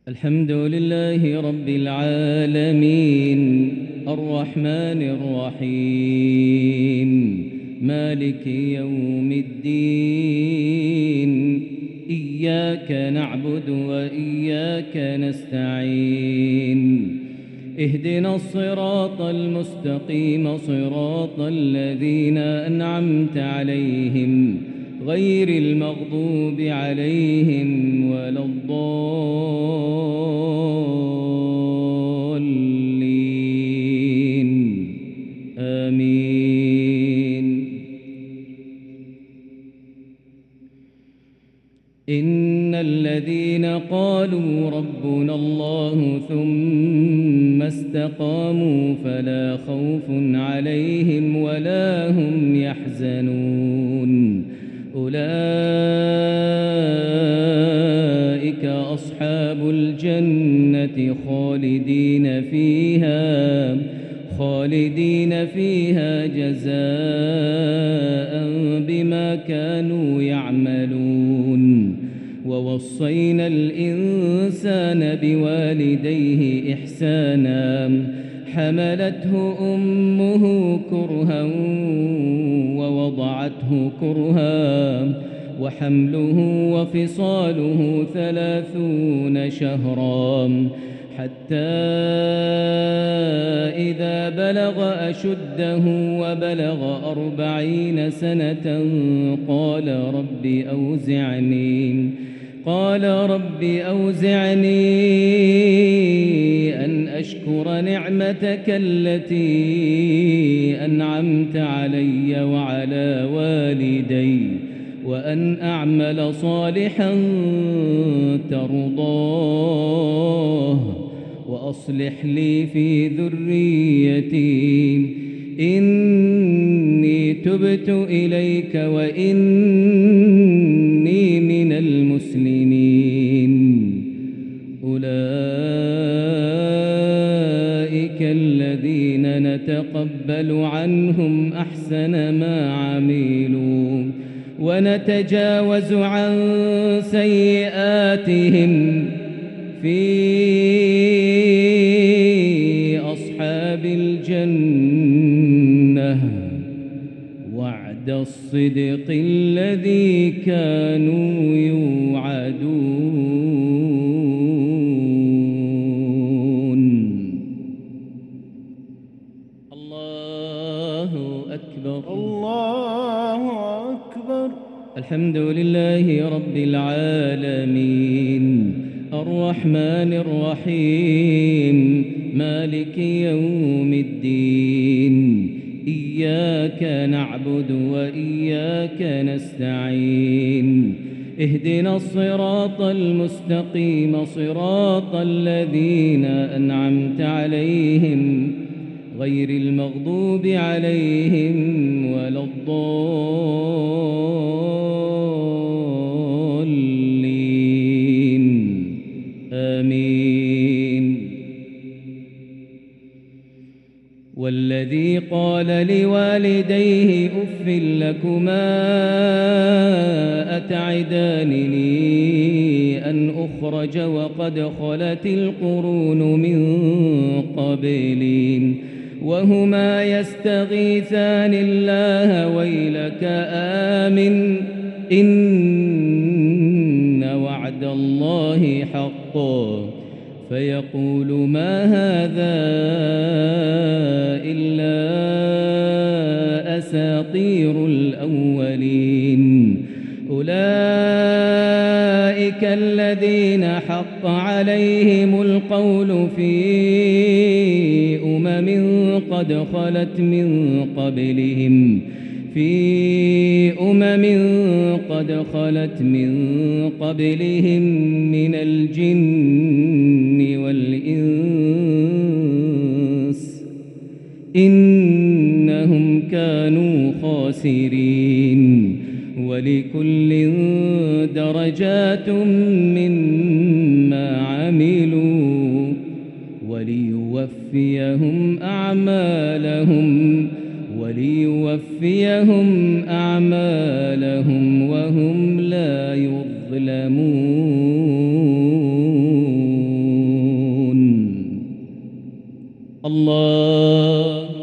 الحمد لله رب العالمين الرحمن الرحيم مالك يوم الدين إياك نعبد وإياك نستعين اهدنا الصراط المستقيم صراط الذين أنعمت عليهم غير المغضوب عليهم ولا الضالين آمين. إن الذين قالوا ربنا الله ثم استقاموا فلا خوف عليهم ولا هم يحزنون أولئك أصحاب الجنة خالدين فيها جزاء بما كانوا يعملون. ووصينا الإنسان بوالديه إحسانا حملته أمه كرها ووضعته كرها وحمله وفصاله 30 شهرا حتى إذا بلغ أشده وبلغ 40 سنة قال رب أوزعني أن أشكر نعمتك التي أنعمت علي وعلى والدي وأن أعمل صالحا ترضاه وأصلح لي في ذريتي إني تبت إليك وإني من المسلمين. أولئك الذين نتقبل عنهم أحسن ما عملوا ونتجاوز عن سيئاتهم في أصحاب الجنة وعد الصدق الذي كانوا يوعدون. الله أكبر الله أكبر. الحمد لله رب العالمين الرحمن الرحيم مالك يوم الدين إياك نعبد وإياك نستعين اهدنا الصراط المستقيم صراط الذين أنعمت عليهم غير المغضوب عليهم ولا الضالين آمين. والذي قال لوالديه أف لكما أتعدانني أن أخرج وقد خلت القرون من قبلي وهما يستغيثان الله ويلك آمن إن وعد الله حق فيقول ما هذا إلا أساطير الأولين. أولئك الذين حق عليهم القول في قد خلت من قبلهم من الجن والإنس إنهم كانوا خاسرين. ولكل درجات مما عملوا وليوفيهم أعمالهم وهم لا يظلمون. الله